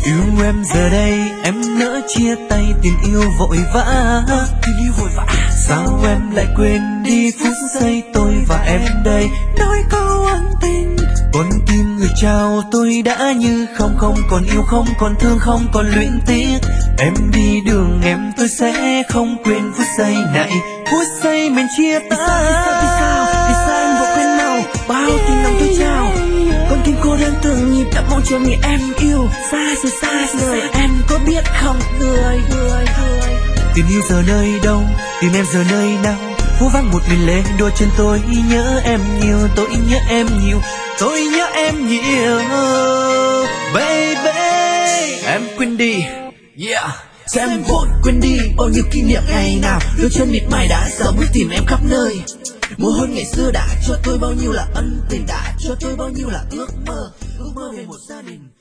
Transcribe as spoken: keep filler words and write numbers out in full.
Yêu em giờ đây em nỡ chia tay tình yêu vội vã. Tình yêu vội vã. Sao em lại quên đi phút giây tôi và em đây nói câu ân tình. Con tim người trao tôi đã như không, không còn yêu, không còn thương, không còn luyến tiếc. Em đi đường em tôi sẽ không quên phút giây này, phút giây mình chia tay. Vì sao, vì sao, vì sao, vì sao em vội quên nào bao tình lòng tôi trao. Con tim cô đơn từng nhịp đập mong chờ người em yêu. Xa rồi, xa rồi, em có biết không người, người, người. Tình yêu giờ nơi đâu, tìm em giờ nơi nào. Phố vắng một mình lê đôi chân tôi nhớ em nhiều, tôi nhớ em nhiều, tôi nhớ em nhiều. Baby, em quên đi, yeah. Sao em vội quên đi bao nhiêu kỷ niệm ngày nào. Đôi chân mịt mài đã giờ bước tìm em khắp nơi. Mùa hôn ngày xưa đã cho tôi bao nhiêu là ân tình, đã cho tôi bao nhiêu là ước mơ, ước mơ về một gia đình.